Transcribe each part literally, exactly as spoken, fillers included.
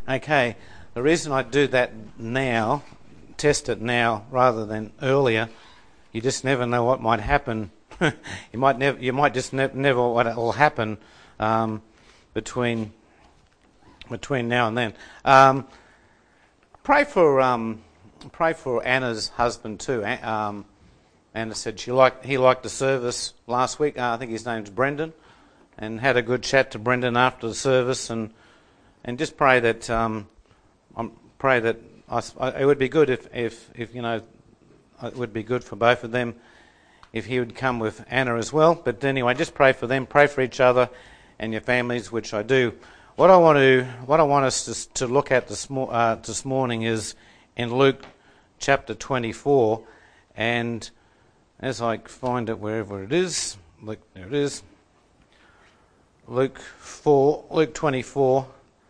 Okay, the reason I do that now, test it now rather than earlier, you just never know what might happen. you might never, you might just ne- never what will happen um, between between now and then. Um, pray for um, pray for Anna's husband too. Um, Anna said she liked he liked the service last week. Uh, I think his name's Brendan, and had a good chat to Brendan after the service, and and just pray that um, I pray that I, it would be good if, if if you know it would be good for both of them if he would come with Anna as well. But anyway, just pray for them, pray for each other and your families, which I do. What I want to what I want us to, to look at this, mo- uh, this morning is in Luke chapter twenty-four, and as I find it wherever it is, Luke, there it is. Luke four, Luke twenty-four.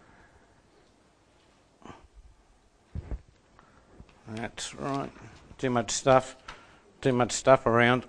That's right. Too much stuff. Too much stuff around.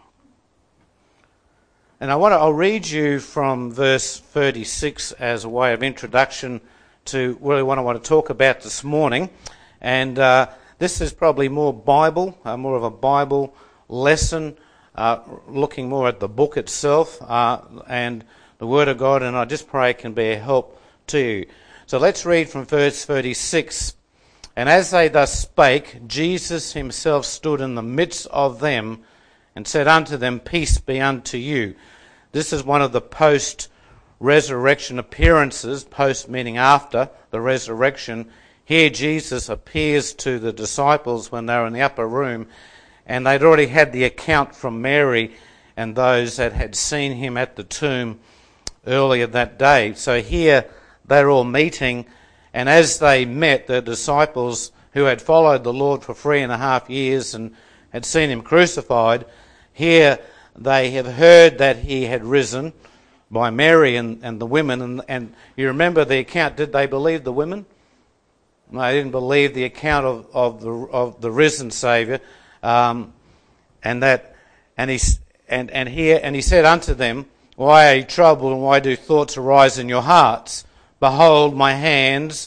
And I want to, I'll read you from verse thirty-six as a way of introduction to really what I want to talk about this morning. And uh, this is probably more Bible, uh, more of a Bible lesson, uh, looking more at the book itself uh, and the Word of God. And I just pray it can be a help to you. So let's read from verse thirty-six. And as they thus spake, Jesus himself stood in the midst of them and said unto them, Peace be unto you. This is one of the post-resurrection appearances, post meaning after the resurrection. Here Jesus appears to the disciples when they were in the upper room, and they'd already had the account from Mary and those that had seen him at the tomb earlier that day. So here they're all meeting, and as they met, the disciples who had followed the Lord for three and a half years and had seen him crucified, here they have heard that he had risen by Mary and, and the women. And, and you remember the account, did they believe the women? No, they didn't believe the account of, of the of the risen Saviour. Um, and that and he and, and here and he said unto them, Why are you troubled, and why do thoughts arise in your hearts? Behold my hands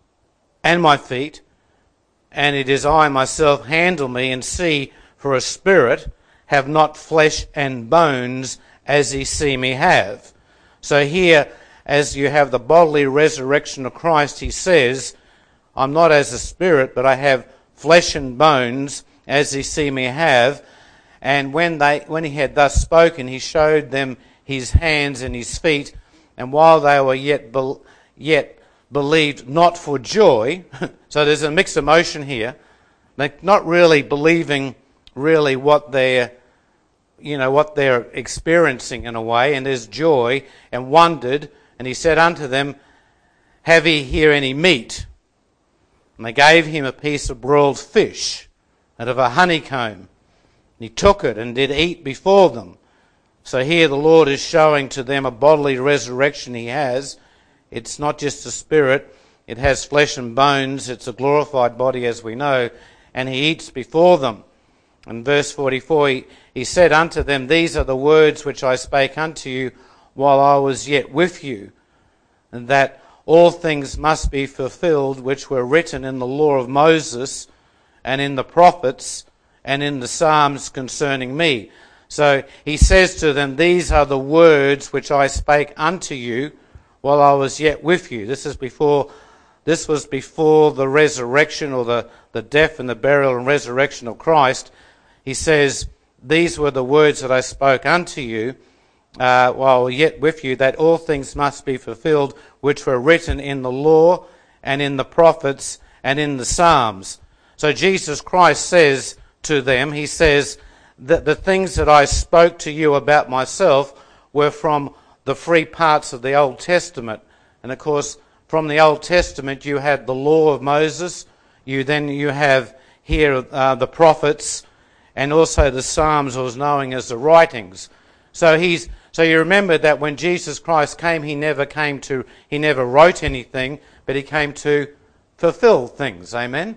and my feet, and it is I myself. Handle me and see, for a spirit have not flesh and bones as ye see me have. So here, as you have the bodily resurrection of Christ, he says, I'm not as a spirit, but I have flesh and bones as ye see me have. And when they, when he had thus spoken, he showed them his hands and his feet, and while they were yet be, yet believed not for joy, so there's a mixed emotion here, they're not really believing really what they're, you know, what they're experiencing in a way, and there's joy, and wondered, and he said unto them, Have ye here any meat? And they gave him a piece of broiled fish out of a honeycomb. And he took it and did eat before them. So here the Lord is showing to them a bodily resurrection he has. It's not just a spirit, it has flesh and bones, it's a glorified body as we know, and he eats before them. In verse forty-four, he, he said unto them, These are the words which I spake unto you while I was yet with you, and that all things must be fulfilled which were written in the law of Moses and in the prophets and in the Psalms concerning me. So he says to them, These are the words which I spake unto you while I was yet with you. This is before, this was before the resurrection, or the, the death and the burial and resurrection of Christ. He says, These were the words that I spoke unto you uh, while yet with you, that all things must be fulfilled which were written in the law and in the prophets and in the Psalms. So Jesus Christ says to them, he says that the things that I spoke to you about myself were from the three parts of the Old Testament. And of course, from the Old Testament you had the law of Moses, you then you have here uh, the prophets, and also the Psalms, was known as the writings. So he's so you remember that when Jesus Christ came, he never came to he never wrote anything, but he came to fulfill things. Amen.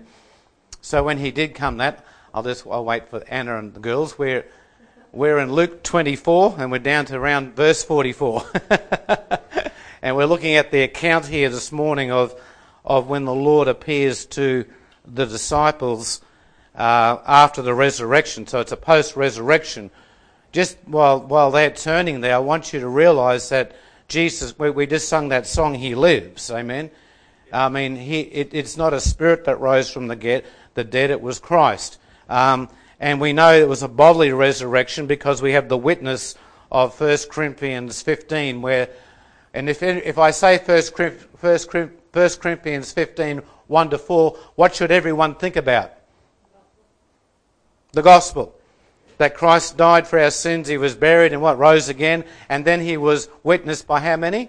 So when he did come, that I'll just I'll wait for Anna and the girls. We're we're in Luke twenty-four, and we're down to around verse forty-four, and we're looking at the account here this morning of of when the Lord appears to the disciples uh, after the resurrection. So it's a post-resurrection. Just while while they're turning there, I want you to realise that Jesus, we, we just sung that song, He lives, amen? I mean, he, it, it's not a spirit that rose from the, get, the dead, it was Christ. Um, and we know it was a bodily resurrection because we have the witness of First Corinthians fifteen, where, and if if I say First Corinthians fifteen, one to four, what should everyone think about? The gospel. That Christ died for our sins, He was buried and what? Rose again, and then He was witnessed by how many?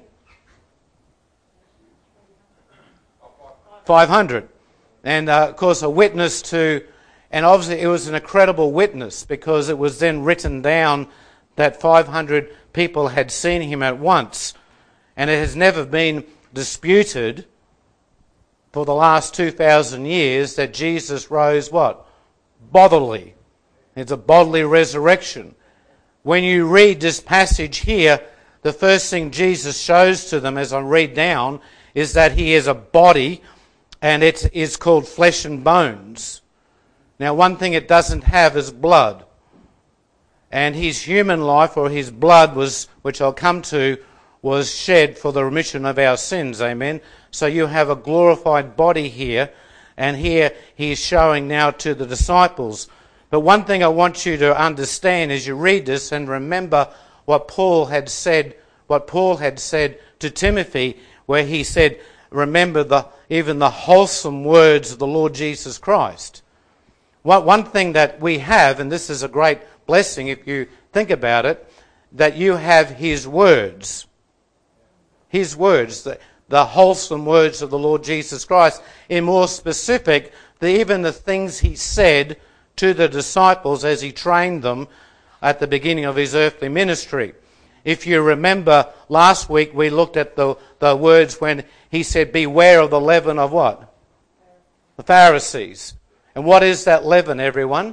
five hundred. And uh, of course a witness to, and obviously it was an incredible witness because it was then written down that five hundred people had seen Him at once. And it has never been disputed for the last two thousand years that Jesus rose what? Bodily. It's a bodily resurrection. When you read this passage here, the first thing Jesus shows to them as I read down is that He is a body and it is called flesh and bones. Now, one thing it doesn't have is blood. And His human life, or His blood, was, which I'll come to, was shed for the remission of our sins. Amen. So you have a glorified body here, and here He's showing now to the disciples. But one thing I want you to understand as you read this, and remember what Paul had said, what Paul had said to Timothy, where he said, remember the even the wholesome words of the Lord Jesus Christ. What one thing that we have, and this is a great blessing if you think about it, that you have His words. His words, the, the wholesome words of the Lord Jesus Christ. In more specific, the, even the things He said to the disciples as He trained them at the beginning of His earthly ministry. If you remember, last week we looked at the, the words when He said, beware of the leaven of what? The Pharisees. And what is that leaven, everyone?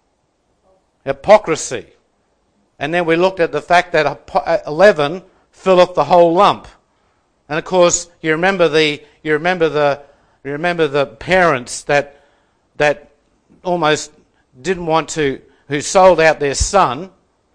Hypocrisy. And then we looked at the fact that a leaven filleth the whole lump. And of course, you remember the you remember the you remember the parents that that almost didn't want to, who sold out their son,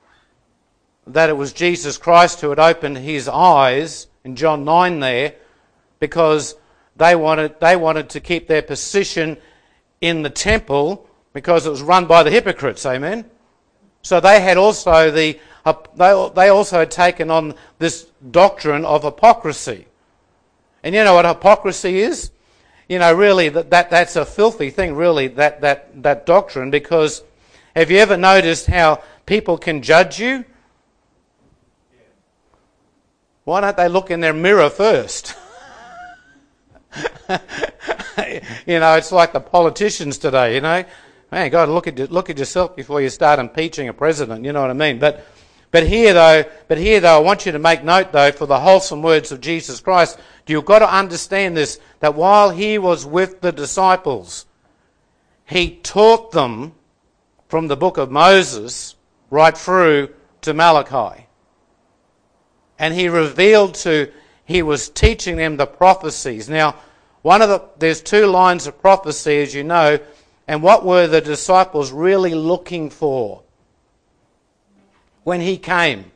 that it was Jesus Christ who had opened his eyes in John nine there, because they wanted they wanted to keep their position in the temple because it was run by the hypocrites. Amen. So they had also the they they also had taken on this doctrine of hypocrisy. And you know what hypocrisy is? You know, really that, that that's a filthy thing, really, that, that, that doctrine, because have you ever noticed how people can judge you? Why don't they look in their mirror first? You know, it's like the politicians today, you know. Man, God, look at look at yourself before you start impeaching a president, you know what I mean? But but here though, but here though, I want you to make note though, for the wholesome words of Jesus Christ, you've got to understand this, that while He was with the disciples, He taught them from the book of Moses right through to Malachi. And He revealed to, He was teaching them the prophecies. Now, one of the, there's two lines of prophecy, as you know, and what were the disciples really looking for when He came?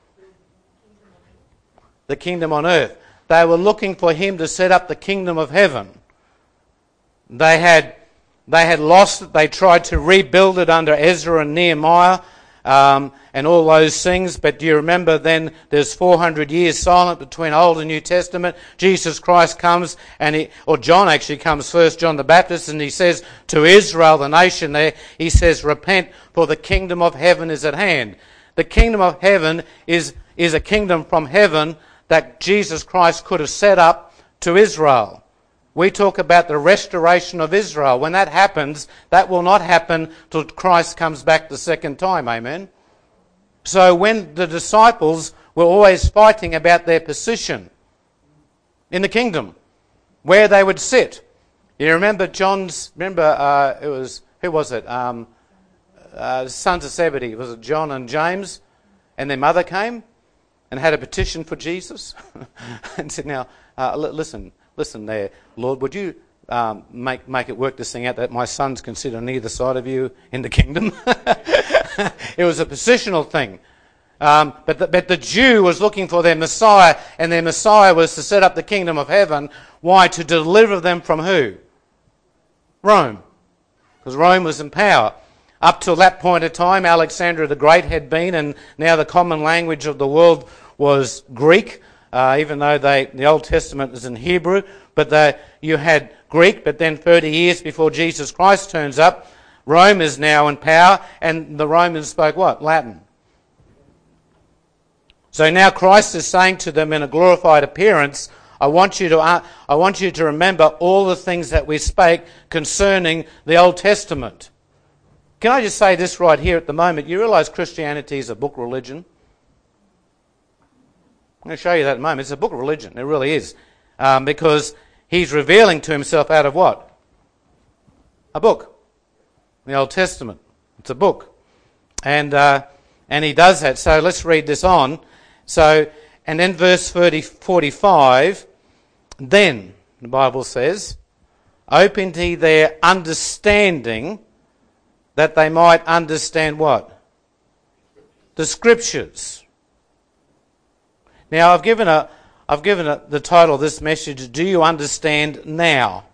The kingdom on earth. They were looking for Him to set up the kingdom of heaven. They had they had lost it. They tried to rebuild it under Ezra and Nehemiah um, and all those things. But do you remember then there's four hundred years silent between Old and New Testament. Jesus Christ comes, and he, or John actually comes first, John the Baptist, and he says to Israel, the nation there, he says, repent, for the kingdom of heaven is at hand. The kingdom of heaven is, is a kingdom from heaven that Jesus Christ could have set up to Israel. We talk about the restoration of Israel. When that happens, that will not happen till Christ comes back the second time. Amen. So when the disciples were always fighting about their position in the kingdom, where they would sit. You remember John's, remember uh, it was, who was it? Um, uh, sons of Zebedee. Was it John and James? And their mother came and had a petition for Jesus and said, now, uh, l- listen, listen there, Lord, would you um, make make it work this thing out that my sons can sit on either side of you in the kingdom? It was a positional thing. Um, but, the, but the Jew was looking for their Messiah, and their Messiah was to set up the kingdom of heaven. Why? To deliver them from who? Rome. Because Rome was in power. Up till that point of time, Alexander the Great had been, and now the common language of the world was Greek, uh, even though they, the Old Testament is in Hebrew. But they, you had Greek, but then thirty years before Jesus Christ turns up, Rome is now in power, and the Romans spoke what? Latin. So now Christ is saying to them in a glorified appearance, I want you to uh, I want you to remember all the things that we spake concerning the Old Testament. Can I just say this right here at the moment? You realise Christianity is a book religion? I'm going to show you that in a moment. It's a book religion. It really is. Um, because he's revealing to himself out of what? A book. The Old Testament. It's a book. And uh, and he does that. So let's read this on. So, and then verse forty-five, then, the Bible says, opened he their understanding, that they might understand what? The Scriptures. Now, I've given a, I've given a, the title of this message, Do You Understand Now?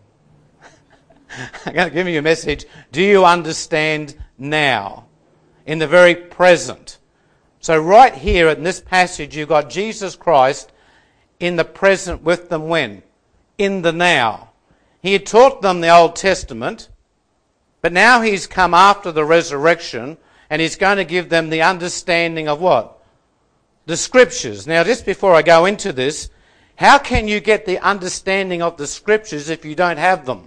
I'm going to give you a message, Do you understand now? In the very present. So right here in this passage, you've got Jesus Christ in the present with them when? In the now. He had taught them the Old Testament, but now he's come after the resurrection, and he's going to give them the understanding of what? The Scriptures. Now, just before I go into this, how can you get the understanding of the Scriptures if you don't have them?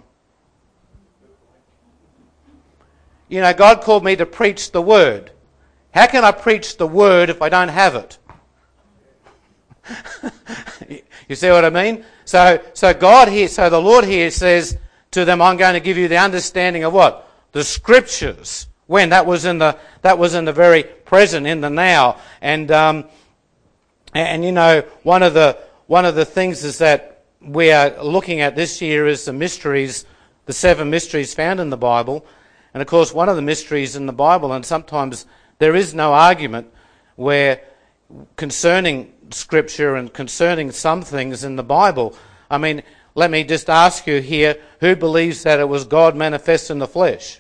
You know, God called me to preach the Word. How can I preach the Word if I don't have it? You see what I mean? So, so God here, so the Lord here says to them, I'm going to give you the understanding of what? The Scriptures. When? That was in the, that was in the very present, in the now. And, um, and, and you know, one of the, one of the things is that we are looking at this year is the mysteries, the seven mysteries found in the Bible. And of course, one of the mysteries in the Bible, and sometimes there is no argument where concerning Scripture and concerning some things in the Bible. I mean, let me just ask you here, who believes that it was God manifest in the flesh?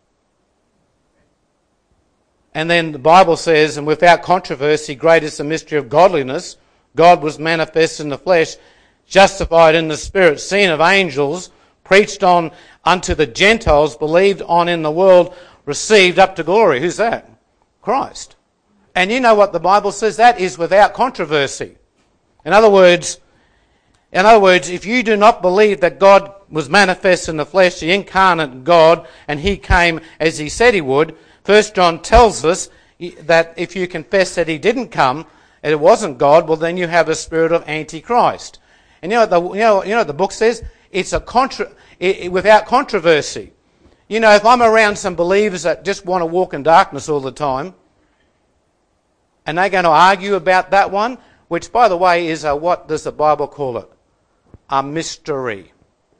And then the Bible says, and without controversy, great is the mystery of godliness. God was manifest in the flesh, justified in the Spirit, seen of angels, preached on unto the Gentiles, believed on in the world, received up to glory. Who's that? Christ. And you know what the Bible says? That is without controversy. In other words, in other words, if you do not believe that God was manifest in the flesh, the incarnate God, and he came as he said he would, First John tells us that if you confess that he didn't come and it wasn't God, well then you have a spirit of Antichrist. And you know what the, you know, you know what the book says? It's a contra, it, it, without controversy. You know, if I'm around some believers that just want to walk in darkness all the time, and they're going to argue about that one, which, by the way, is a, what does the Bible call it? A mystery.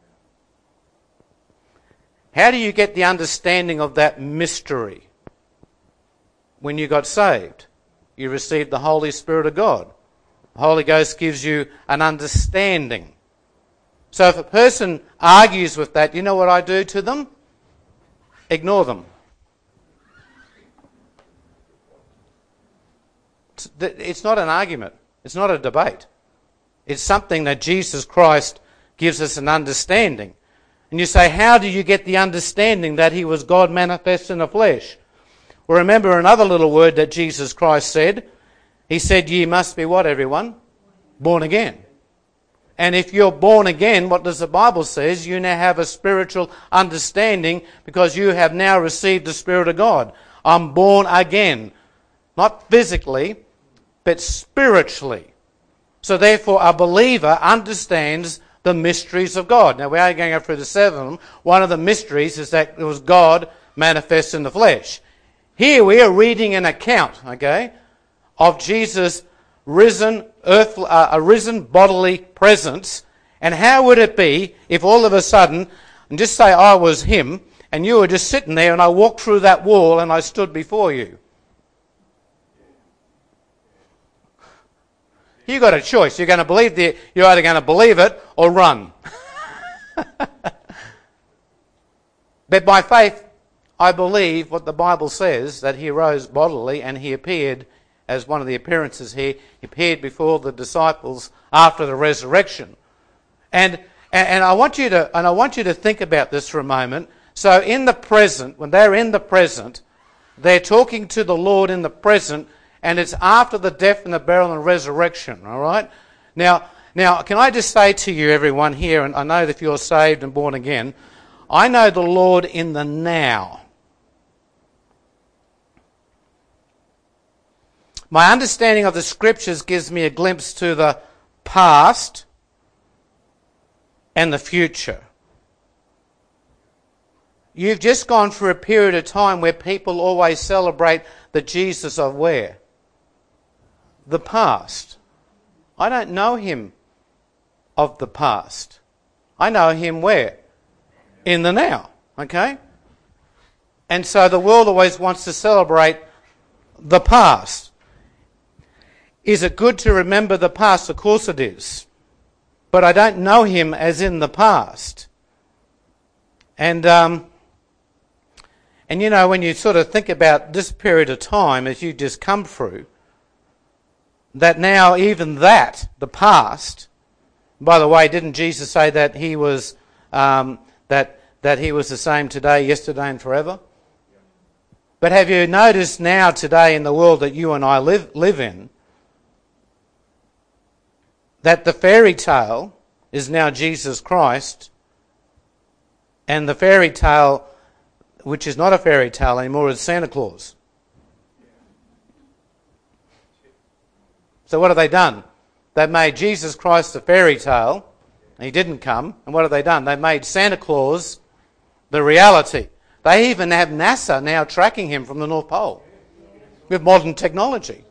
How do you get the understanding of that mystery? When you got saved, you received the Holy Spirit of God. The Holy Ghost gives you an understanding. So if a person argues with that, you know what I do to them? Ignore them. It's not an argument. It's not a debate. It's something that Jesus Christ gives us an understanding. And you say, how do you get the understanding that he was God manifest in the flesh? Well, remember another little word that Jesus Christ said. He said, ye must be what, everyone? Born again. And if you're born again, what does the Bible say? You now have a spiritual understanding because you have now received the Spirit of God. I'm born again. Not physically, but spiritually. So therefore, a believer understands the mysteries of God. Now, we are going to go through the seven of them. One of the mysteries is that it was God manifest in the flesh. Here we are reading an account, okay, of Jesus' risen, earth, uh, a risen bodily presence, And how would it be if all of a sudden, and just say I was him, and you were just sitting there and I walked through that wall and I stood before you? You got a choice. You're going to believe the, you're either going to believe it or run. But by faith, I believe what the Bible says, that he rose bodily and he appeared, as one of the appearances here, he appeared before the disciples after the resurrection. And, and and I want you to and I want you to think about this for a moment. So in the present, when they're in the present, they're talking to the Lord in the present, and it's after the death and the burial and resurrection. All right. Now, now, can I just say to you, everyone here, and I know that if you're saved and born again, I know the Lord in the now. My understanding of the Scriptures gives me a glimpse to the past and the future. You've just gone through a period of time where people always celebrate the Jesus of where? The past. I don't know him of the past. I know him where? In the now. Okay? And so the world always wants to celebrate the past. Is it good to remember the past? Of course it is. But I don't know him as in the past. And, um, and you know, when you sort of think about this period of time as you just come through, that now even that, the past, by the way, didn't Jesus say that he was, um, that, that he was the same today, yesterday and forever? But have you noticed now today in the world that you and I live, live in, that the fairy tale is now Jesus Christ, and the fairy tale, which is not a fairy tale anymore, is Santa Claus? So what have they done? They've made Jesus Christ a fairy tale, and he didn't come, and what have they done? They've made Santa Claus the reality. They even have NASA now tracking him from the North Pole with modern technology.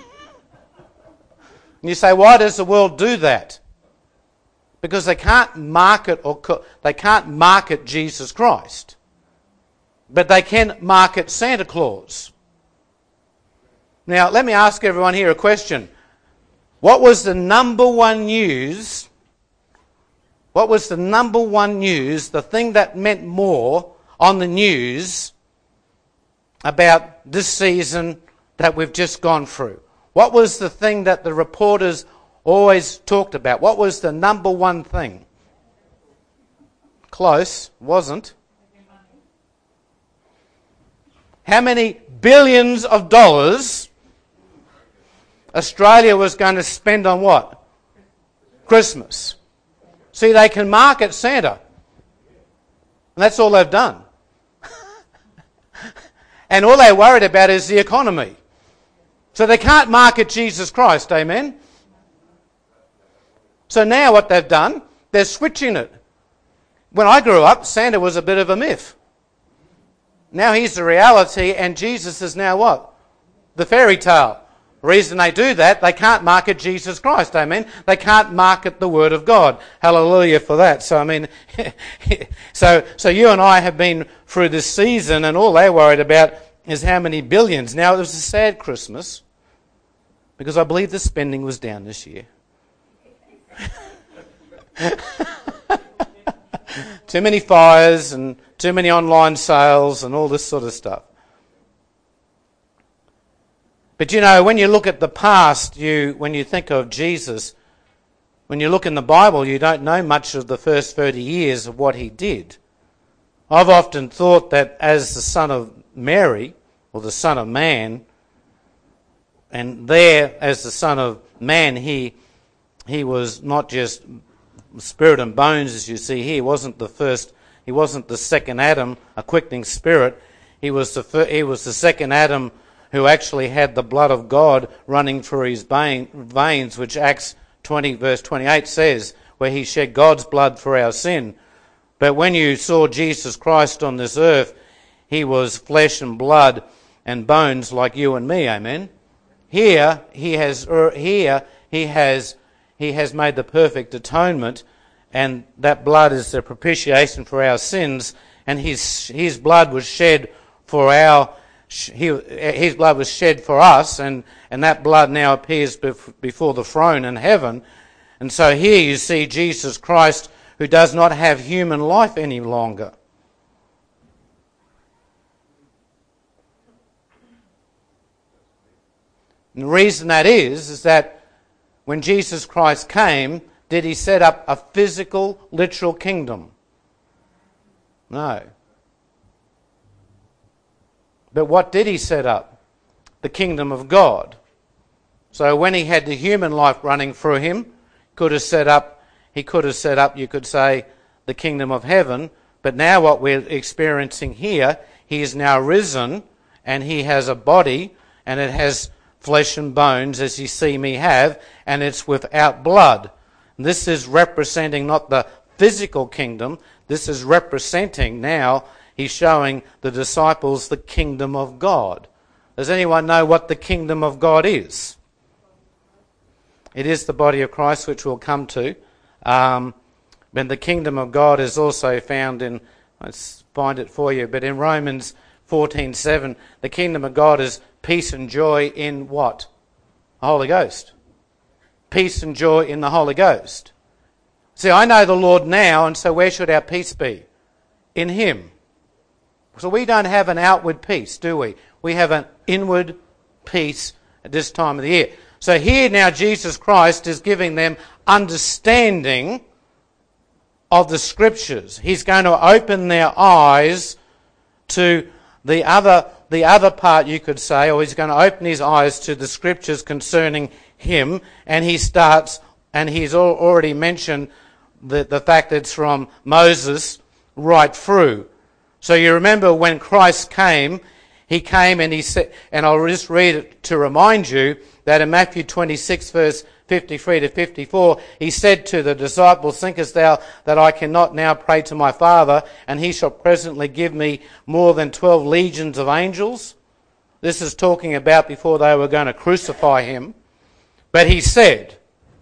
And you say, why does the world do that? Because they can't market or co- they can't market Jesus Christ, but they can market Santa Claus. Now, let me ask everyone here a question. What was the number one news? What was the number one news, the thing that meant more on the news about this season that we've just gone through? What was the thing that the reporters always talked about? What was the number one thing? Close, wasn't. How many billions of dollars Australia was going to spend on what? Christmas. See, they can market Santa. And that's all they've done. And all they're worried about is the economy. So they can't market Jesus Christ, amen? So now what they've done, they're switching it. When I grew up, Santa was a bit of a myth. Now he's the reality, and Jesus is now what? The fairy tale. The reason they do that, they can't market Jesus Christ, amen? They can't market the Word of God. Hallelujah for that. So, I mean, so so you and I have been through this season, and all they're worried about is how many billions. Now, it was a sad Christmas, because I believe the spending was down this year. Too many fires and too many online sales and all this sort of stuff. But you know, when you look at the past, you when you think of Jesus, when you look in the Bible, you don't know much of the first thirty years of what he did. I've often thought that as the son of Mary, or the son of man, and there as the son of man, he he was not just spirit and bones, as you see here. He wasn't the first. He wasn't the second Adam, a quickening spirit. He was the fir- he was the second Adam who actually had the blood of God running through his veins, which Acts twenty verse twenty-eight says, where he shed God's blood for our sin. But when you saw Jesus Christ on this earth, he was flesh and blood and bones like you and me. Amen. Here he has here he has he has made the perfect atonement, and that blood is the propitiation for our sins, and his his blood was shed for our he, his blood was shed for us, and, and that blood now appears bef- before the throne in heaven. And so here you see Jesus Christ, who does not have human life any longer. And the reason that is, is that when Jesus Christ came, did he set up a physical, literal kingdom? No. But what did he set up? The kingdom of God. So when he had the human life running through him, could have set up, he could have set up, you could say, the kingdom of heaven. But now what we're experiencing here, he is now risen, and he has a body, and it has flesh and bones, as you see me have, and it's without blood. And this is representing not the physical kingdom, this is representing now, he's showing the disciples the kingdom of God. Does anyone know what the kingdom of God is? It is the body of Christ, which we'll come to. Um, but the kingdom of God is also found in, let's find it for you, but in Romans fourteen seven, the kingdom of God is peace and joy in what? The Holy Ghost. Peace and joy in the Holy Ghost. See, I know the Lord now, and so where should our peace be? In him. So we don't have an outward peace, do we? We have an inward peace at this time of the year. So here now Jesus Christ is giving them understanding of the Scriptures. He's going to open their eyes to the other the other part, you could say, or he's going to open his eyes to the Scriptures concerning him, and he starts, and he's already mentioned the, the fact that it's from Moses right through. So you remember when Christ came, he came and he said, and I'll just read it to remind you that in Matthew twenty-six verse fifty-three to fifty-four, he said to the disciples, thinkest thou that I cannot now pray to my Father, and he shall presently give me more than twelve legions of angels? This is talking about before they were going to crucify him. But he said,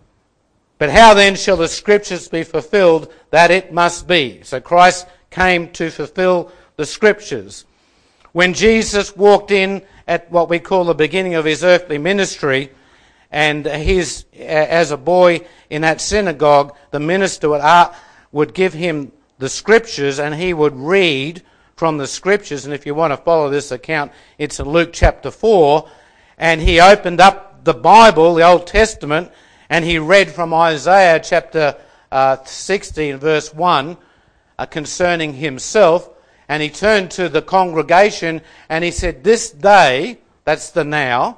but how then shall the Scriptures be fulfilled that it must be? So Christ came to fulfill the Scriptures. When Jesus walked in at what we call the beginning of his earthly ministry, and his, as a boy in that synagogue, the minister would, uh, would give him the Scriptures, and he would read from the Scriptures. And if you want to follow this account, it's in Luke chapter four. And he opened up the Bible, the Old Testament, and he read from Isaiah chapter uh, sixteen, verse one, uh, concerning himself. And he turned to the congregation and he said, this day, that's the now,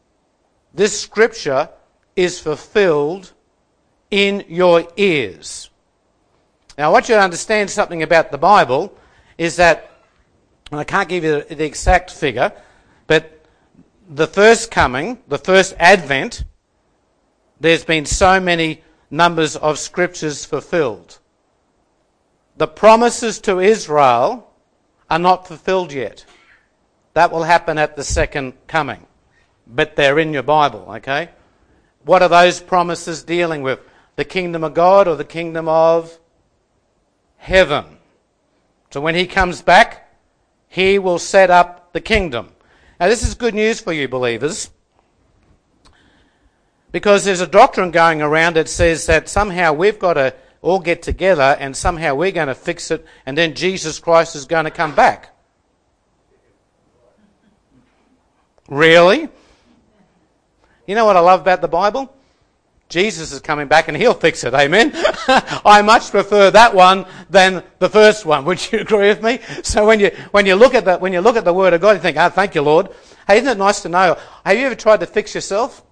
this scripture is fulfilled in your ears. Now I want you to understand something about the Bible, is that, and I can't give you the exact figure, but the first coming, the first advent, there's been so many numbers of scriptures fulfilled. The promises to Israel are not fulfilled yet. That will happen at the second coming. But they're in your Bible, okay? What are those promises dealing with? The kingdom of God or the kingdom of heaven? So when he comes back, he will set up the kingdom. Now this is good news for you believers, because there's a doctrine going around that says that somehow we've got to all get together and somehow we're going to fix it and then Jesus Christ is going to come back. Really? You know what I love about the Bible? Jesus is coming back and he'll fix it, amen? I much prefer that one than the first one. Would you agree with me? So when you when you look at the when you look at the Word of God, you think, oh, thank you, Lord. Hey, isn't it nice to know? Have you ever tried to fix yourself?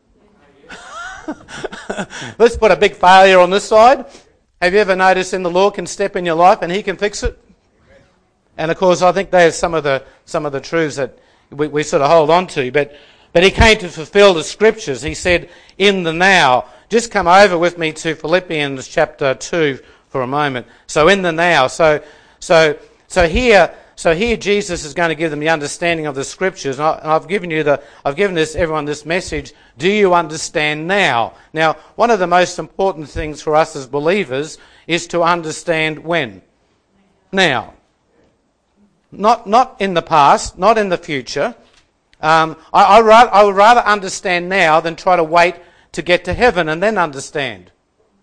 Let's put a big failure on this side. Have you ever noticed in the Lord can step in your life and he can fix it? And of course I think there's some of the some of the truths that we, we sort of hold on to. But but he came to fulfill the Scriptures. He said, in the now. Just come over with me to Philippians chapter two for a moment. So in the now. So so so here So here Jesus is going to give them the understanding of the Scriptures. And, I, and I've given you the, I've given this everyone this message. Do you understand now? Now, one of the most important things for us as believers is to understand when? Now. Not not in the past, not in the future. Um, I, I, rather, I would rather understand now than try to wait to get to heaven and then understand.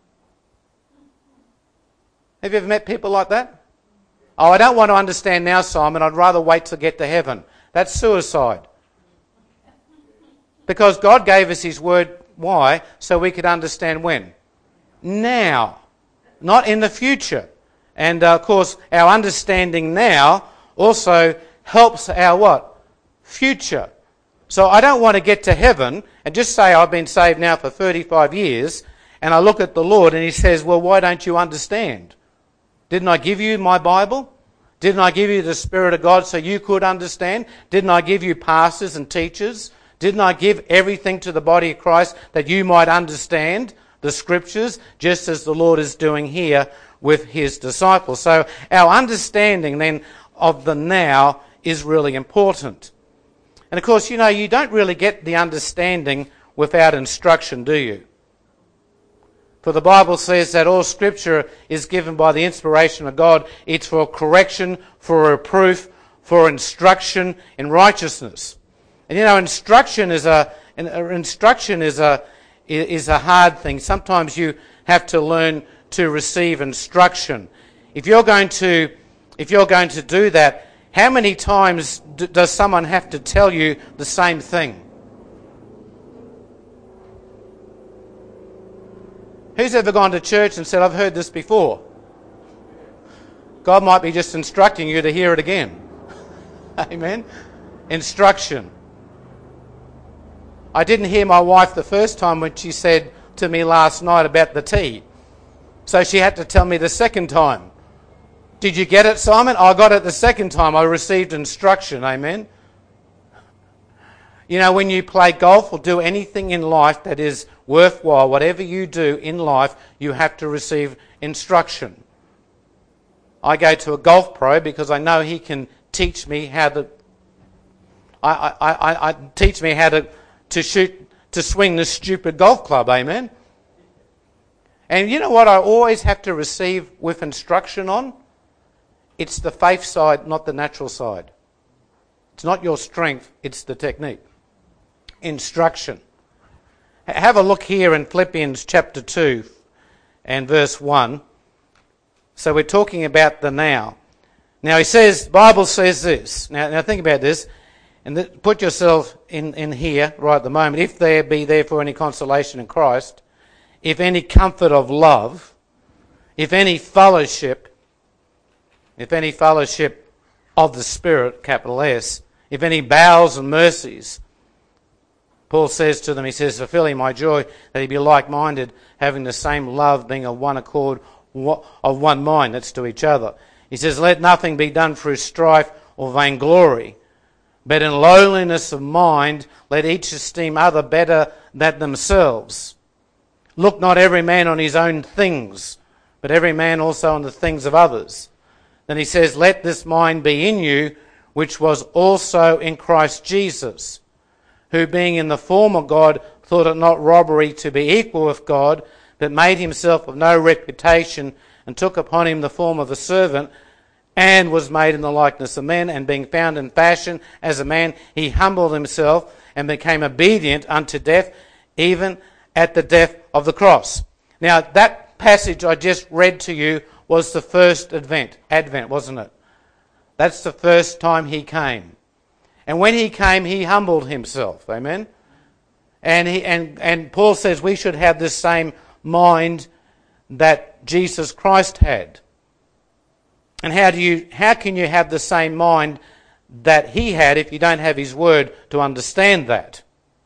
Have you ever met people like that? Oh, I don't want to understand now, Simon. I'd rather wait to get to heaven. That's suicide. Because God gave us His word, why? So we could understand when? Now. Not in the future. And uh, of course, our understanding now also helps our what? Future. So I don't want to get to heaven and just say I've been saved now for thirty-five years and I look at the Lord and He says, well, why don't you understand? Didn't I give you my Bible? Didn't I give you the Spirit of God so you could understand? Didn't I give you pastors and teachers? Didn't I give everything to the body of Christ that you might understand the Scriptures, just as the Lord is doing here with His disciples? So our understanding then of the now is really important. And of course, you know, you don't really get the understanding without instruction, do you? For the Bible says that all Scripture is given by the inspiration of God. It's for correction, for reproof, for instruction in righteousness. And you know, instruction is a instruction is a is a hard thing. Sometimes you have to learn to receive instruction. If you're going to if you're going to do that, how many times d- does someone have to tell you the same thing? Who's ever gone to church and said, I've heard this before? God might be just instructing you to hear it again. Amen? Instruction. I didn't hear my wife the first time when she said to me last night about the tea. So she had to tell me the second time. Did you get it, Simon? I got it the second time. I received instruction. Amen? You know, when you play golf or do anything in life that is worthwhile, whatever you do in life, you have to receive instruction. I go to a golf pro because I know he can teach me how to. I, I, I, I teach me how to, to shoot, to swing this stupid golf club. Amen. And you know what? I always have to receive with instruction on. It's the faith side, not the natural side. It's not your strength; it's the technique. Instruction. Have a look here in Philippians chapter two and verse one. So we're talking about the now. Now he says, the Bible says this. Now, now think about this, and th- put yourself in, in here right at the moment. If there be therefore any consolation in Christ, if any comfort of love, if any fellowship, if any fellowship of the Spirit, capital S, if any bowels and mercies, Paul says to them, he says, fulfilling my joy, that he be like-minded, having the same love, being of one accord, of one mind, that's to each other. He says, let nothing be done through strife or vainglory, but in lowliness of mind, let each esteem other better than themselves. Look not every man on his own things, but every man also on the things of others. Then he says, let this mind be in you, which was also in Christ Jesus, who being in the form of God, thought it not robbery to be equal with God, but made himself of no reputation, and took upon him the form of a servant, and was made in the likeness of men, and being found in fashion as a man, he humbled himself, and became obedient unto death, even at the death of the cross. Now, that passage I just read to you was the first advent, advent, wasn't it? That's the first time he came. And when he came, he humbled himself. Amen? And he and, and Paul says we should have the same mind that Jesus Christ had. And how do you how can you have the same mind that he had if you don't have his word to understand that?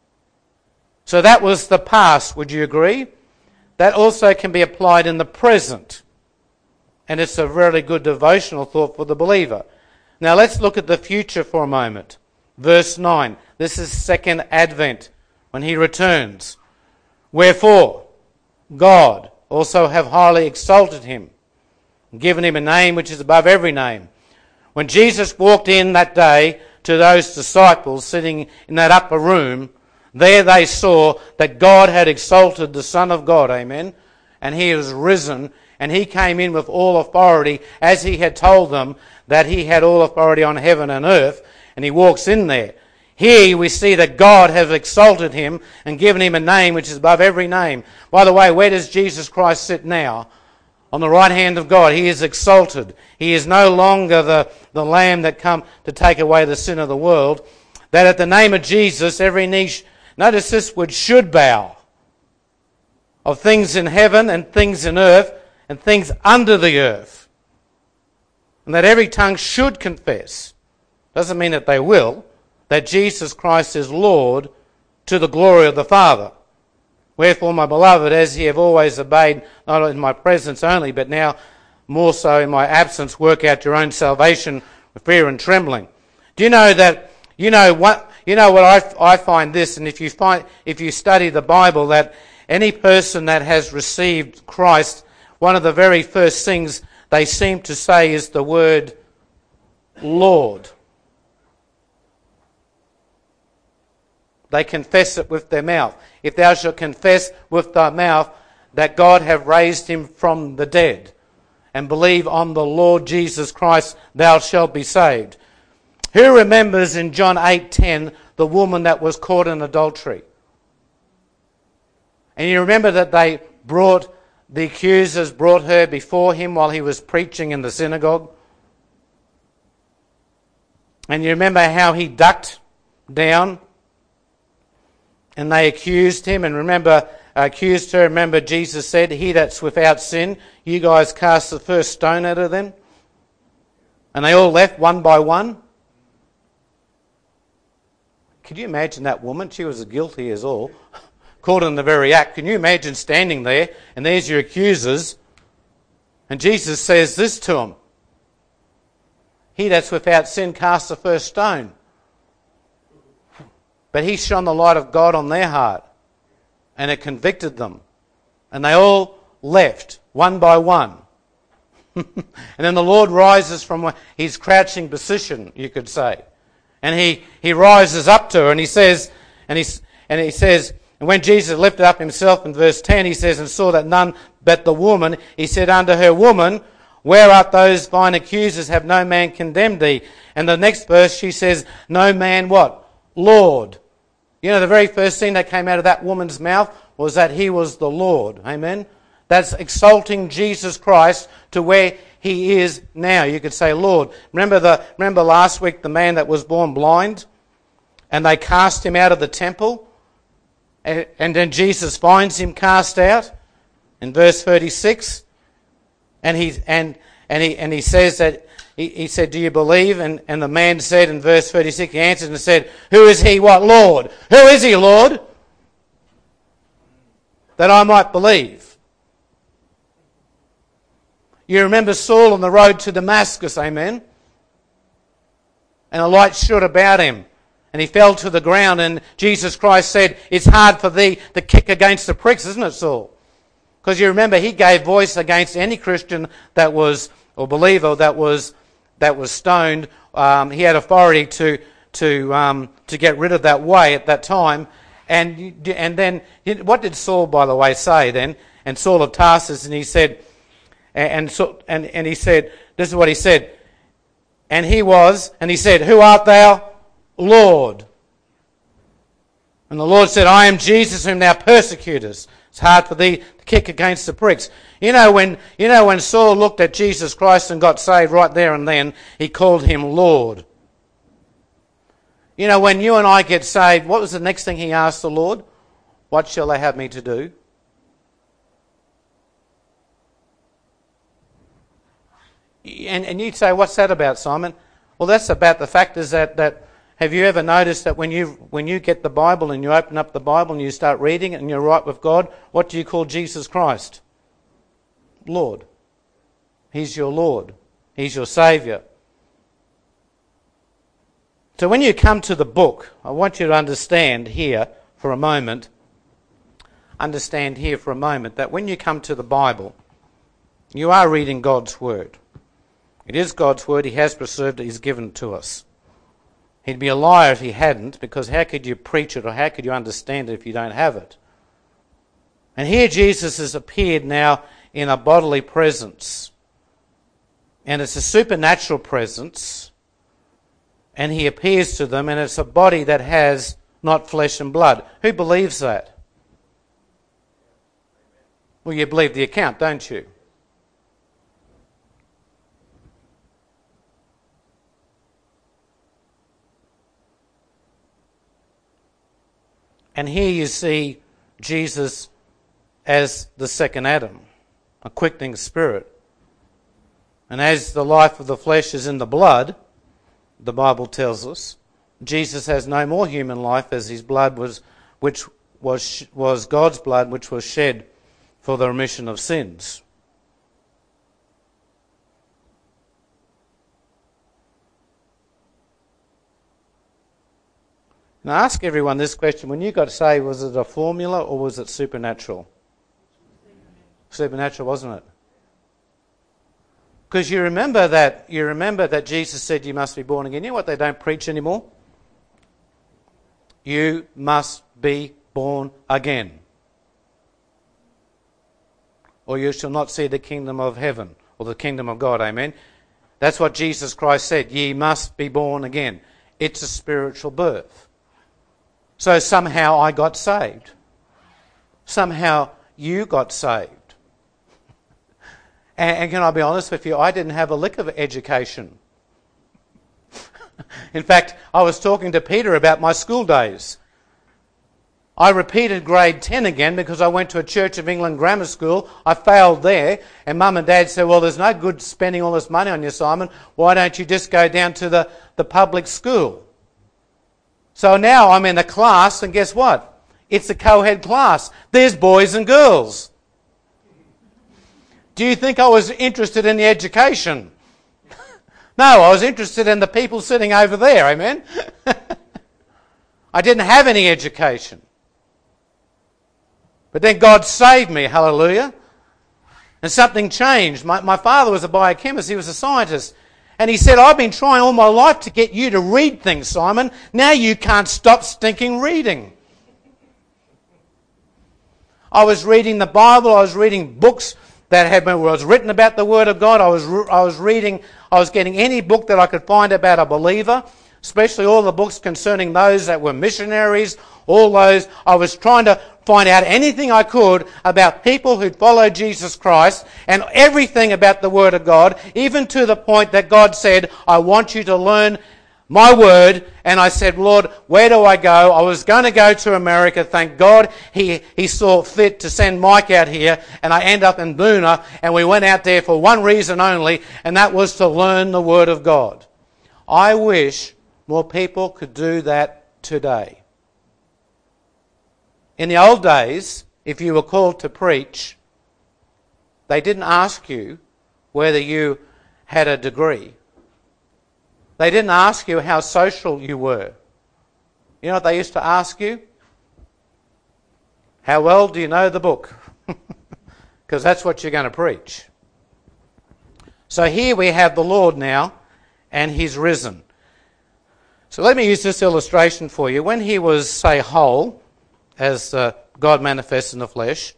So that was the past, would you agree? That also can be applied in the present. And it's a really good devotional thought for the believer. Now let's look at the future for a moment. Verse nine. This is second advent, when he returns. Wherefore, God also have highly exalted him, and given him a name which is above every name. When Jesus walked in that day to those disciples sitting in that upper room, there they saw that God had exalted the Son of God, amen, and he was risen, and he came in with all authority, as he had told them that he had all authority on heaven and earth, and he walks in there. Here we see that God has exalted him and given him a name which is above every name. By the way, where does Jesus Christ sit now? On the right hand of God. He is exalted. He is no longer the, the Lamb that come to take away the sin of the world. That at the name of Jesus, every knee, sh- notice this word, should bow, of things in heaven and things in earth and things under the earth. And that every tongue should confess. Doesn't mean that they will. That Jesus Christ is Lord to the glory of the Father. Wherefore, my beloved, as ye have always obeyed, not in my presence only, but now more so in my absence, work out your own salvation with fear and trembling. Do you know that, you know what, you know what I, I find this, and if you find, if you study the Bible, that any person that has received Christ, one of the very first things they seem to say is the word Lord. They confess it with their mouth. If thou shalt confess with thy mouth that God have raised him from the dead, and believe on the Lord Jesus Christ, thou shalt be saved. Who remembers in John eight ten the woman that was caught in adultery? And you remember that they brought, the accusers brought her before him while he was preaching in the synagogue? And you remember how he ducked down? And they accused him, and remember, accused her. Remember, Jesus said, he that's without sin, you guys cast the first stone at her then. And they all left one by one. Could you imagine that woman? She was as guilty as all. Caught in the very act. Can you imagine standing there, and there's your accusers, and Jesus says this to them. He that's without sin cast the first stone. But he shone the light of God on their heart, and it convicted them. And they all left, one by one. And then the Lord rises from his crouching position, you could say. And he, he rises up to her, and he says, and he, and he says, and when Jesus lifted up himself in verse ten, he says, and saw that none but the woman, he said unto her, Woman, where art those thine accusers? Have no man condemned thee? And the next verse she says, No man what? Lord. You know, the very first thing that came out of that woman's mouth was that he was the Lord. Amen? That's exalting Jesus Christ to where he is now. You could say, Lord. Remember the remember last week the man that was born blind? And they cast him out of the temple? And, and then Jesus finds him cast out in verse thirty-six. And he and and he and he says that he, he said, Do you believe? And and the man said in verse thirty-six, he answered and said, Who is he? What? Lord. Who is he, Lord? That I might believe. You remember Saul on the road to Damascus, amen? And a light shone about him. And he fell to the ground, and Jesus Christ said, It's hard for thee to kick against the pricks, isn't it, Saul? Because you remember, he gave voice against any Christian that was, or believer that was that was stoned. Um, he had authority to to um, to get rid of that way at that time. And and then, what did Saul, by the way, say then? And Saul of Tarsus, and he said, and so and, and he said, this is what he said. And he was, and he said, Who art thou? Lord. And the Lord said, I am Jesus whom thou persecutest. It's hard for thee to kick against the pricks. You know when you know when Saul looked at Jesus Christ and got saved right there and then, he called him Lord. You know, when you and I get saved, what was the next thing he asked the Lord? What shall they have me to do? And, and you'd say, what's that about, Simon? Well, that's about the fact is that, that have you ever noticed that when you when you get the Bible and you open up the Bible and you start reading it and you're right with God, what do you call Jesus Christ? Lord. He's your Lord. He's your Saviour. So when you come to the book, I want you to understand here for a moment, understand here for a moment that when you come to the Bible, you are reading God's Word. It is God's Word. He has preserved it. He's given it to us. He'd be a liar if he hadn't, because how could you preach it or how could you understand it if you don't have it? And here Jesus has appeared now in a bodily presence. And it's a supernatural presence. And he appears to them, and it's a body that has not flesh and blood. Who believes that? Well, you believe the account, don't you? And here you see Jesus as the second Adam, a quickening spirit. And as the life of the flesh is in the blood, the Bible tells us, Jesus has no more human life, as his blood was, which was was God's blood, which was shed for the remission of sins. Now, ask everyone this question: when you got saved, was it a formula or was it supernatural? Supernatural, wasn't it? Because you remember that you remember that Jesus said you must be born again. You know what they don't preach anymore? You must be born again, or you shall not see the kingdom of heaven, or the kingdom of God. Amen. That's what Jesus Christ said. Ye must be born again. It's a spiritual birth. So somehow I got saved. Somehow you got saved. And, and can I be honest with you? I didn't have a lick of education. In fact, I was talking to Peter about my school days. I repeated grade ten again because I went to a Church of England grammar school. I failed there, and Mum and Dad said, well, there's no good spending all this money on you, Simon. Why don't you just go down to the, the public school? So now I'm in a class, and guess what? It's a co-ed class. There's boys and girls. Do you think I was interested in the education? No, I was interested in the people sitting over there, amen? I didn't have any education. But then God saved me, hallelujah. And something changed. My, my father was a biochemist, he was a scientist. And he said, I've been trying all my life to get you to read things, Simon. Now you can't stop stinking reading. I was reading the Bible, I was reading books that had been, was written about the Word of God. I was I was reading, I was getting any book that I could find about a believer, especially all the books concerning those that were missionaries, all those. I was trying to find out anything I could about people who'd followed Jesus Christ and everything about the Word of God, even to the point that God said, I want you to learn my word. And I said, Lord, where do I go? I was going to go to America. Thank God he, he saw fit to send Mike out here, and I end up in Boona, and we went out there for one reason only, and that was to learn the Word of God. I wish more people could do that today. In the old days, if you were called to preach, they didn't ask you whether you had a degree. They didn't ask you how social you were. You know what they used to ask you? How well do you know the book? Because that's what you're going to preach. So here we have the Lord now, and he's risen. So let me use this illustration for you. When he was, say, whole, as uh, God manifests in the flesh,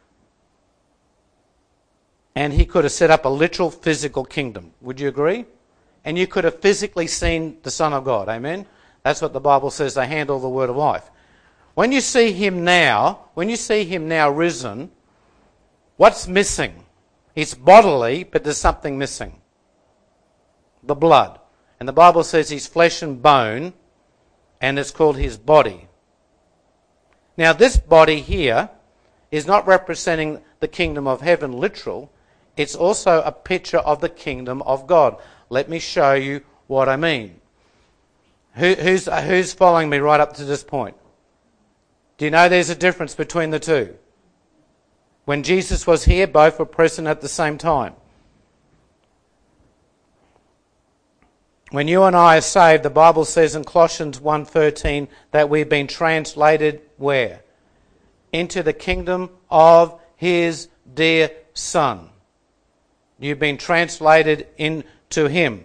and he could have set up a literal physical kingdom. Would you agree? And you could have physically seen the Son of God. Amen? That's what the Bible says. They handle the word of life. When you see him now, when you see him now risen, what's missing? It's bodily, but there's something missing. The blood. And the Bible says he's flesh and bone, and it's called his body. Now this body here is not representing the kingdom of heaven literal. It's also a picture of the kingdom of God. Let me show you what I mean. Who, who's, who's following me right up to this point? Do you know there's a difference between the two? When Jesus was here, both were present at the same time. When you and I are saved, the Bible says in Colossians one thirteen that we've been translated where? Into the kingdom of his dear Son. You've been translated into him.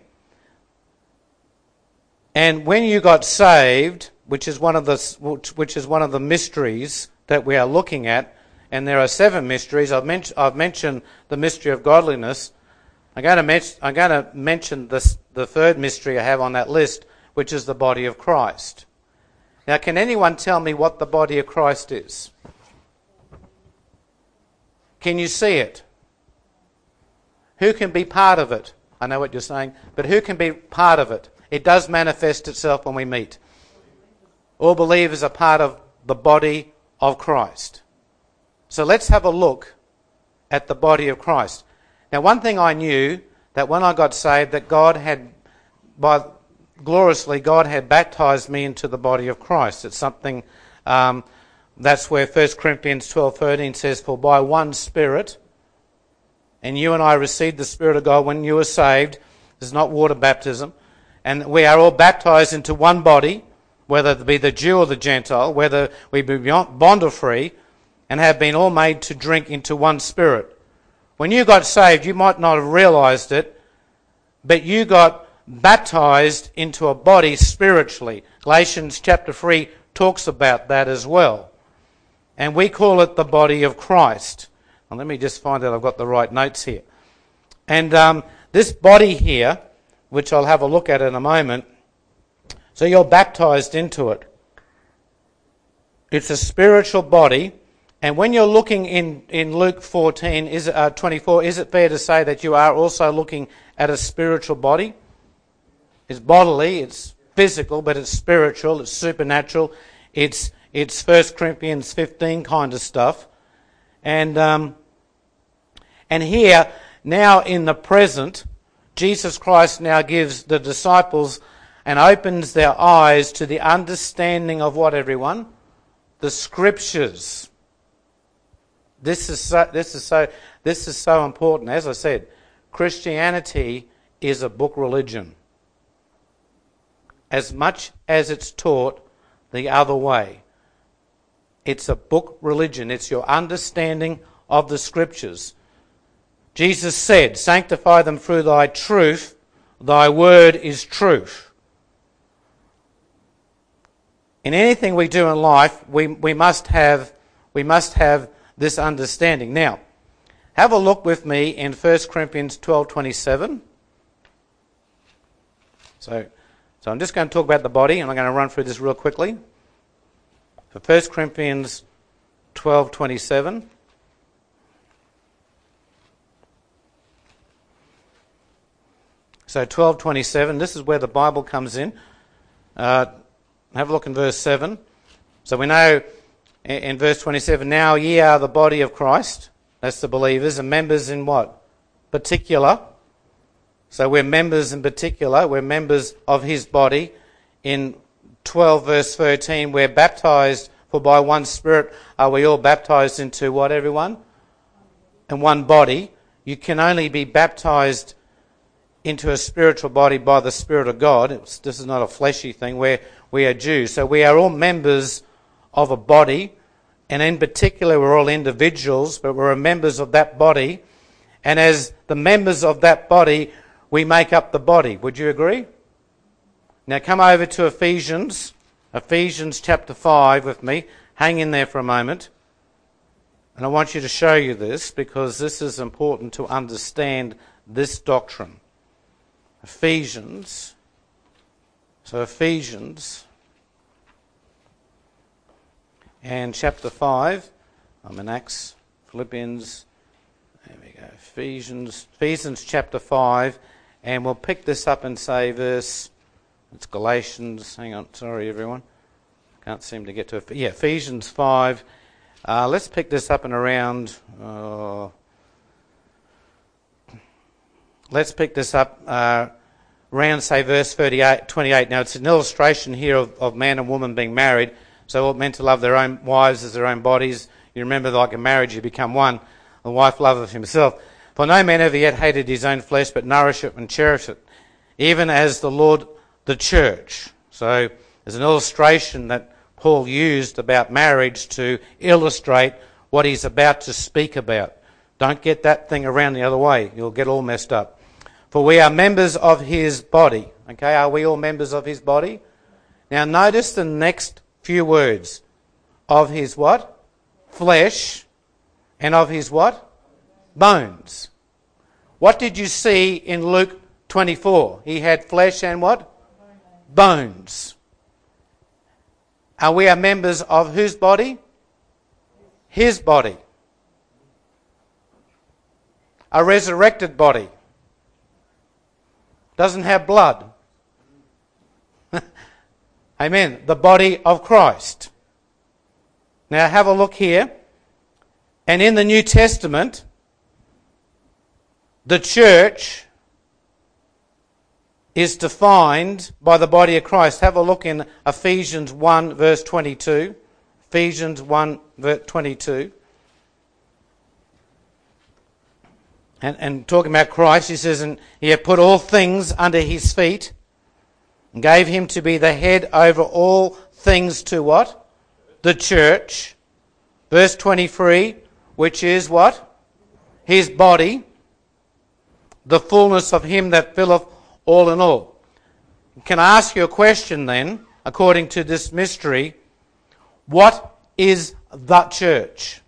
And when you got saved, which is one of the which is one of the mysteries that we are looking at, and there are seven mysteries. I've, men- I've mentioned the mystery of godliness. I'm going to, men- I'm going to mention this, the third mystery I have on that list, which is the body of Christ. Now, can anyone tell me what the body of Christ is? Can you see it? Who can be part of it? I know what you're saying, but who can be part of it? It does manifest itself when we meet. All believers are part of the body of Christ. So let's have a look at the body of Christ. Now, one thing I knew, that when I got saved, that God had, by gloriously, God had baptized me into the body of Christ. It's something, um, that's where First Corinthians twelve thirteen says, for by one Spirit, and you and I received the Spirit of God when you were saved. It's not water baptism. And we are all baptized into one body, whether it be the Jew or the Gentile, whether we be bond or free, and have been all made to drink into one Spirit. When you got saved, you might not have realised it, but you got baptized into a body spiritually. Galatians chapter three talks about that as well. And we call it the body of Christ. Now let me just find out I've got the right notes here. And um, this body here, which I'll have a look at in a moment, so you're baptized into it. It's a spiritual body. And when you're looking in, in Luke fourteen, is it, uh, twenty-four, is it fair to say that you are also looking at a spiritual body? It's bodily, it's physical, but it's spiritual, it's supernatural. It's it's First Corinthians fifteen kind of stuff. And um, and here, now in the present, Jesus Christ now gives the disciples and opens their eyes to the understanding of what, everyone? The Scriptures. This is so, this is so, this is so important. As I said, Christianity is a book religion, as much as it's taught the other way. It's a book religion. It's your understanding of the Scriptures. Jesus said, sanctify them through thy truth. Thy word is truth. In anything we do in life, we, we must have we must have this understanding. Now, have a look with me in First Corinthians twelve twenty-seven. So, so I'm just going to talk about the body, and I'm going to run through this real quickly. For First Corinthians twelve twenty-seven. So twelve twenty-seven, this is where the Bible comes in. Uh, have a look in verse seven. So we know in verse twenty-seven, now ye are the body of Christ, that's the believers, and members in what? Particular. So we're members in particular, we're members of his body. In twelve verse thirteen, we're baptized, for by one Spirit are we all baptized into what, everyone? In one body. You can only be baptized into a spiritual body by the Spirit of God. It's, this is not a fleshy thing. We're, we are Jews. So we are all members of a body, and in particular we're all individuals, but we're members of that body, and as the members of that body we make up the body. Would you agree? Now come over to Ephesians, Ephesians chapter five with me. Hang in there for a moment, and I want you to show you this because this is important to understand this doctrine. Ephesians, so Ephesians and chapter five, I'm in Acts, Philippians, there we go, Ephesians, Ephesians chapter five, and we'll pick this up and say verse, it's Galatians, hang on, sorry everyone, can't seem to get to it, yeah, Ephesians five, uh, let's pick this up and around, uh, let's pick this up uh, around, say, verse thirty-eight, twenty-eight. Now, it's an illustration here of, of man and woman being married. So all men to love their own wives as their own bodies. You remember, like in marriage, you become one. The wife loveth himself. For no man ever yet hated his own flesh, but nourish it and cherish it, even as the Lord the church. So there's an illustration that Paul used about marriage to illustrate what he's about to speak about. Don't get that thing around the other way. You'll get all messed up. For we are members of his body. Okay, are we all members of his body? Now notice the next few words. Of his what? Flesh. and of his what? Bones. What did you see in Luke twenty-four? He had flesh and what? Bones. Are we are members of whose body? His body. A resurrected body. Doesn't have blood. Amen. The body of Christ. Now have a look here. And in the New Testament, the church is defined by the body of Christ. Have a look in Ephesians one verse twenty-two. Ephesians one verse twenty-two. And, and talking about Christ, he says, and he had put all things under his feet and gave him to be the head over all things to what? The church. Verse twenty-three, which is what? His body, the fullness of him that filleth all in all. Can I ask you a question then, according to this mystery? What is the church?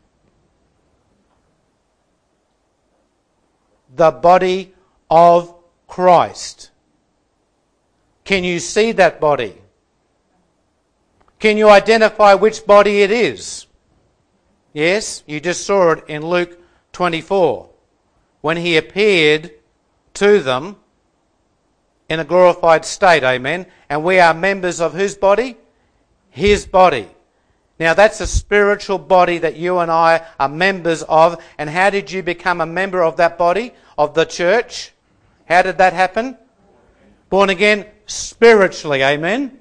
The body of Christ. Can you see that body? Can you identify which body it is? Yes, you just saw it in Luke twenty-four, when he appeared to them in a glorified state, amen. And we are members of whose body? His body. Now that's a spiritual body that you and I are members of. And how did you become a member of that body, of the church? How did that happen? Born again spiritually, amen.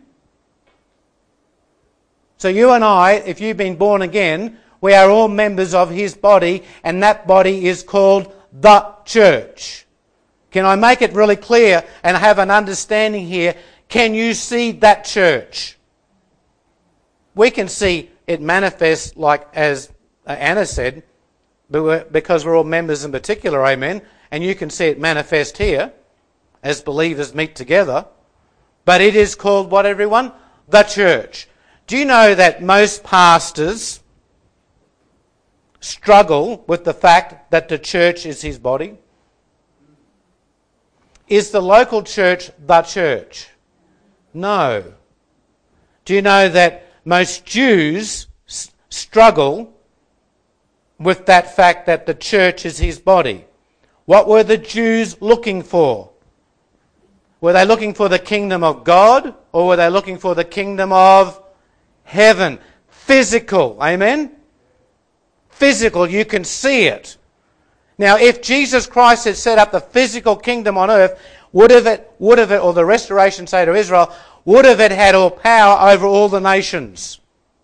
So you and I, if you've been born again, we are all members of his body, and that body is called the church. Can I make it really clear and have an understanding here? Can you see that church? We can see it manifest, like as Anna said, because we're all members in particular, amen. And you can see it manifest here as believers meet together. But it is called what, everyone? The church. Do you know that most pastors struggle with the fact that the church is his body? Is the local church the church? No. Do you know that most Jews s- struggle with that fact that the church is his body? What were the Jews looking for? Were they looking for the kingdom of God, or were they looking for the kingdom of heaven? Physical, amen? Physical, you can see it. Now, if Jesus Christ had set up the physical kingdom on earth, would have it, would have it, or the restoration, say to Israel, would have it had all power over all the nations?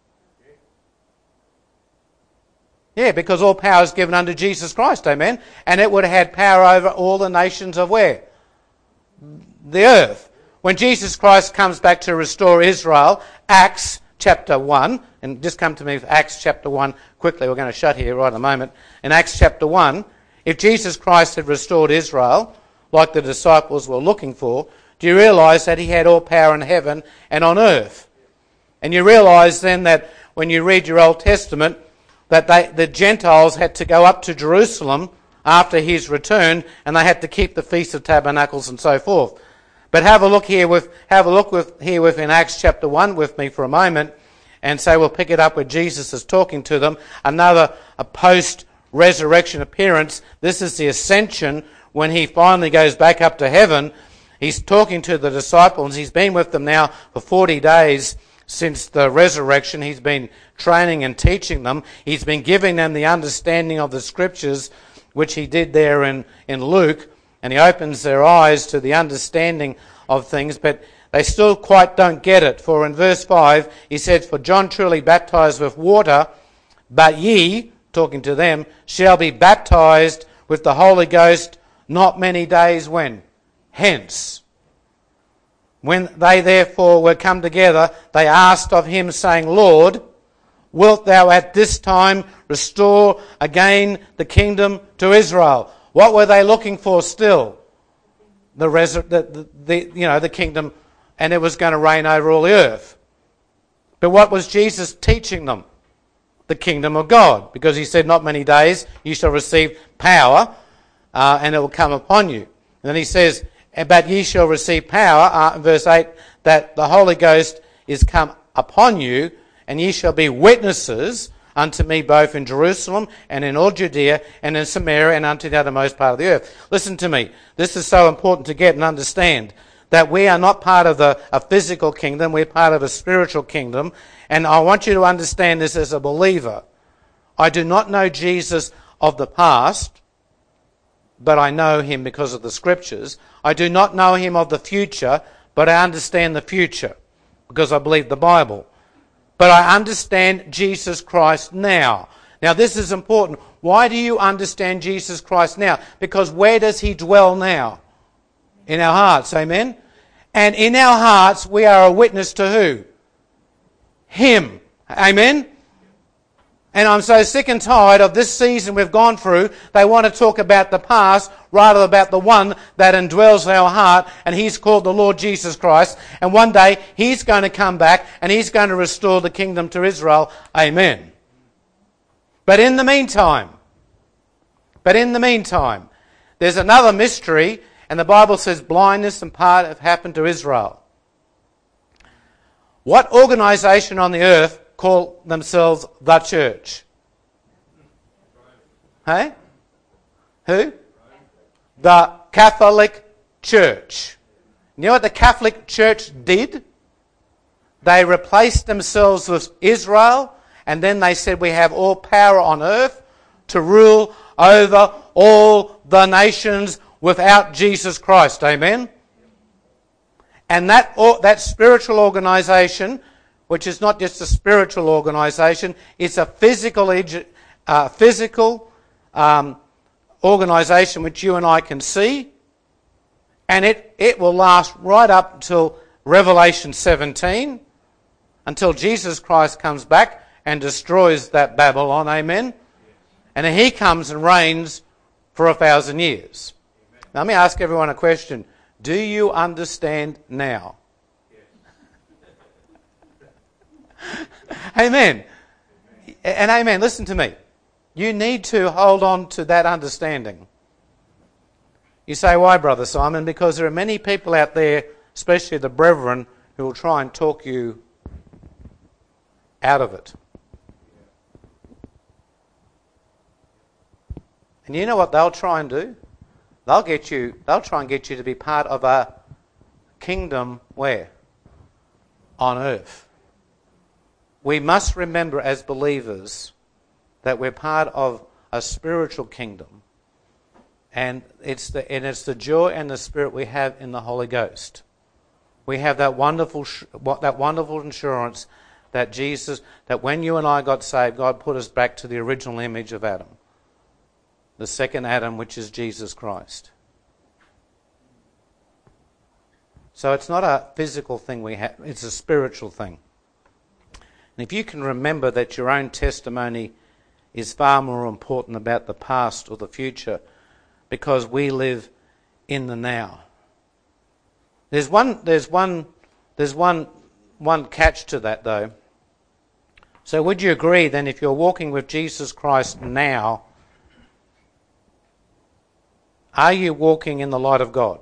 Yeah, because all power is given unto Jesus Christ, amen? And it would have had power over all the nations of where? The earth. When Jesus Christ comes back to restore Israel, Acts chapter one, and just come to me with Acts chapter one quickly, we're going to shut here right in a moment. In Acts chapter one, if Jesus Christ had restored Israel, like the disciples were looking for, do you realise that he had all power in heaven and on earth? And you realise then that when you read your Old Testament, that they, the Gentiles had to go up to Jerusalem after his return, and they had to keep the Feast of Tabernacles and so forth. But have a look here with have a look with here within Acts chapter one with me for a moment, and say we'll pick it up where Jesus is talking to them. Another a post-resurrection appearance. This is the ascension, when he finally goes back up to heaven. He's talking to the disciples. He's been with them now for forty days since the resurrection. He's been training and teaching them. He's been giving them the understanding of the scriptures, which he did there in, in Luke. And he opens their eyes to the understanding of things, but they still quite don't get it. For in verse five, he said, "For John truly baptized with water, but ye," talking to them, "shall be baptized with the Holy Ghost not many days when? Hence. When they therefore were come together, they asked of him, saying, Lord, wilt thou at this time restore again the kingdom to Israel?" What were they looking for still? The, resur- the, the, the you know the kingdom, and it was going to reign over all the earth. But what was Jesus teaching them? the kingdom of God. Because he said, not many days you shall receive power, uh, and it will come upon you. And then he says, but ye shall receive power, uh, verse eight, that the Holy Ghost is come upon you, and ye shall be witnesses unto me both in Jerusalem and in all Judea and in Samaria and unto the uttermost part of the earth. Listen to me. This is so important to get and understand, that we are not part of the, a physical kingdom, we're part of a spiritual kingdom. And I want you to understand this as a believer. I do not know Jesus of the past, but I know him because of the scriptures. I do not know him of the future, but I understand the future because I believe the Bible. But I understand Jesus Christ now. Now this is important. Why do you understand Jesus Christ now? Because where does he dwell now? In our hearts, amen? And in our hearts we are a witness to who? Him, amen? And I'm so sick and tired of this season we've gone through. They want to talk about the past rather than about the one that indwells our heart, and he's called the Lord Jesus Christ. And one day he's going to come back and he's going to restore the kingdom to Israel. Amen. But in the meantime, but in the meantime, there's another mystery, and the Bible says blindness and part have happened to Israel. What organisation on the earth call themselves the church? Hey? Who? The Catholic Church. You know what the Catholic Church did? They replaced themselves with Israel, and then they said we have all power on earth to rule over all the nations without Jesus Christ. Amen? And that, that spiritual organisation, which is not just a spiritual organisation, it's a physical, uh, physical um, organisation which you and I can see, and it, it will last right up until Revelation seventeen, until Jesus Christ comes back and destroys that Babylon, amen? And then he comes and reigns for a thousand years. Now, let me ask everyone a question. Do you understand now? Amen. And amen. Listen to me. You need to hold on to that understanding. You say, why, Brother Simon? Because there are many people out there, especially the brethren, who will try and talk you out of it. And you know what they'll try and do? They'll get you, they'll try and get you to be part of a kingdom where? On earth. We must remember as believers that we're part of a spiritual kingdom, and it's the and it's the joy and the spirit we have in the Holy Ghost. We have that wonderful that wonderful assurance that Jesus, that when you and I got saved, God put us back to the original image of Adam, the second Adam, which is Jesus Christ. So it's not a physical thing we have; it's a spiritual thing. And if you can remember that your own testimony is far more important about the past or the future, because we live in the now. There's one there's one there's one one catch to that though. So would you agree then, if you're walking with Jesus Christ now, are you walking in the light of God?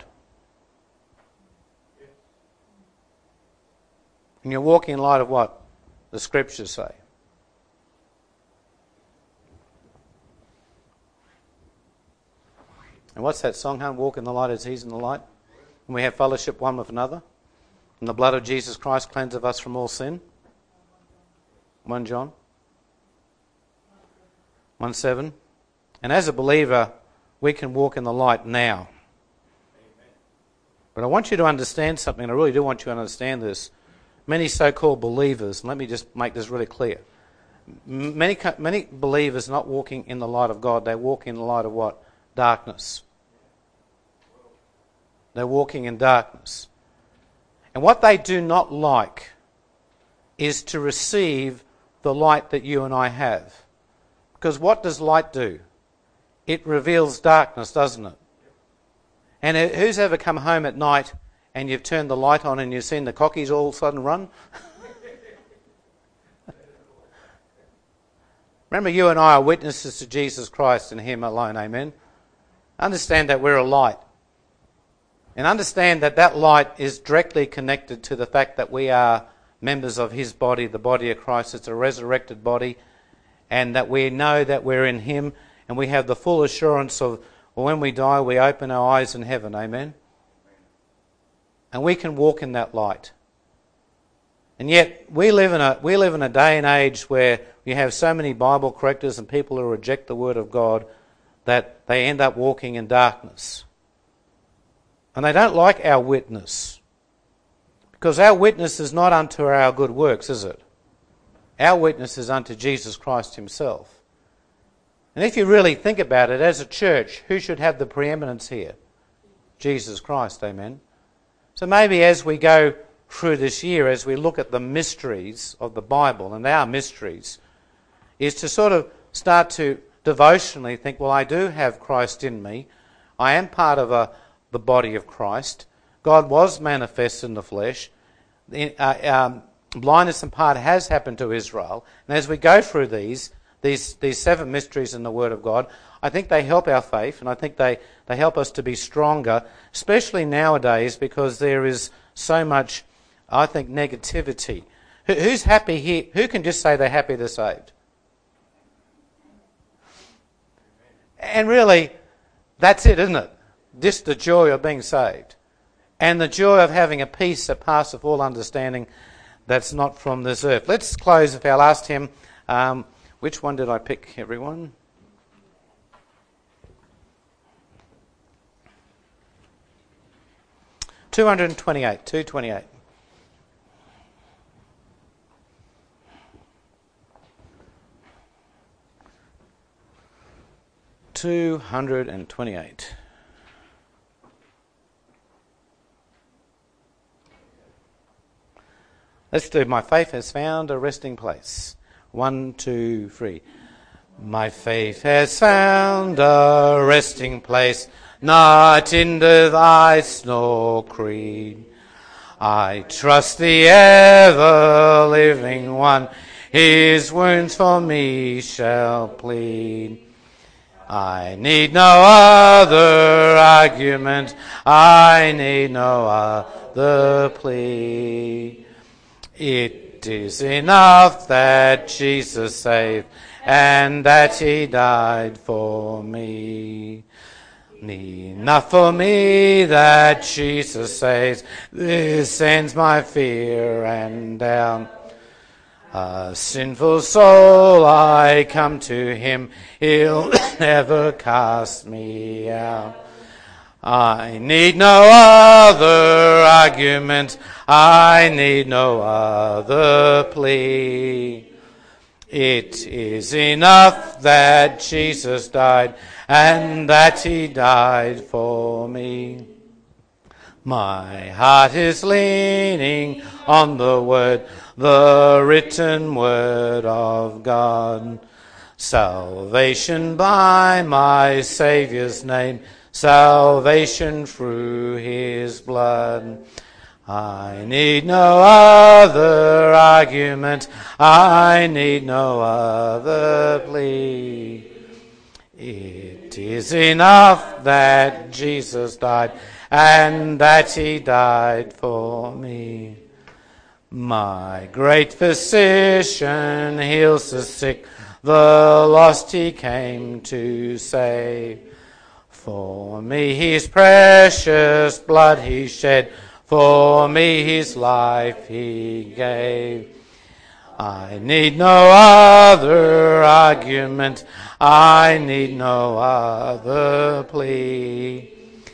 And you're walking in light of what the scriptures say. And what's that song, huh? Walk in the light as he's in the light. And we have fellowship one with another. And the blood of Jesus Christ cleanseth us from all sin. First John one seven. And as a believer, we can walk in the light now. But I want you to understand something, and I really do want you to understand this. Many so-called believers, and let me just make this really clear. Many, many believers not walking in the light of God, they walk in the light of what? Darkness. They're walking in darkness. And what they do not like is to receive the light that you and I have. Because what does light do? It reveals darkness, doesn't it? And who's ever come home at night and you've turned the light on and you've seen the cockies all of a sudden run? Remember, you and I are witnesses to Jesus Christ and him alone, amen? Understand that we're a light. And understand that that light is directly connected to the fact that we are members of his body, the body of Christ. It's a resurrected body. And that we know that we're in him, and we have the full assurance of when we die, we open our eyes in heaven, amen? And we can walk in that light. And yet, we live in a we live in a day and age where you have so many Bible correctors and people who reject the Word of God that they end up walking in darkness. And they don't like our witness. Because our witness is not unto our good works, is it? Our witness is unto Jesus Christ himself. And if you really think about it, as a church, who should have the preeminence here? Jesus Christ, amen? So maybe as we go through this year, as we look at the mysteries of the Bible, and our mysteries, is to sort of start to devotionally think, well, I do have Christ in me. I am part of a, the body of Christ. God was manifest in the flesh. The, uh, um, blindness in part has happened to Israel. And as we go through these, these, these seven mysteries in the Word of God, I think they help our faith, and I think they, they help us to be stronger, especially nowadays, because there is so much, I think, negativity. Who, who's happy here? Who can just say they're happy they're saved? And really, that's it, isn't it? Just the joy of being saved. And the joy of having a peace that passeth all understanding that's not from this earth. Let's close with our last hymn. Um, which one did I pick, everyone? two twenty-eight. two twenty-eight. two twenty-eight. Let's do My Faith Has Found a Resting Place. One, two, three. My faith has found a resting place, not in device nor creed. I trust the ever-living one, his wounds for me shall plead. I need no other argument, I need no other plea. It is enough that Jesus saved and that he died for me. Enough for me that Jesus saves, this ends my fear and doubt. A sinful soul, I come to him, he'll never cast me out. I need no other argument, I need no other plea. It is enough that Jesus died and that he died for me. My heart is leaning on the word, the written word of God. Salvation by my Saviour's name, salvation through his blood. I need no other argument, I need no other plea. It is enough that Jesus died and that he died for me. My great physician heals the sick, the lost he came to save. For me his precious blood he shed, for me his life he gave. I need no other argument, I need no other plea.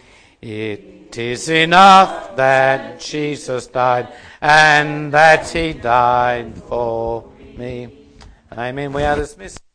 It is enough that Jesus died and that he died for me. Amen. We are dismissed.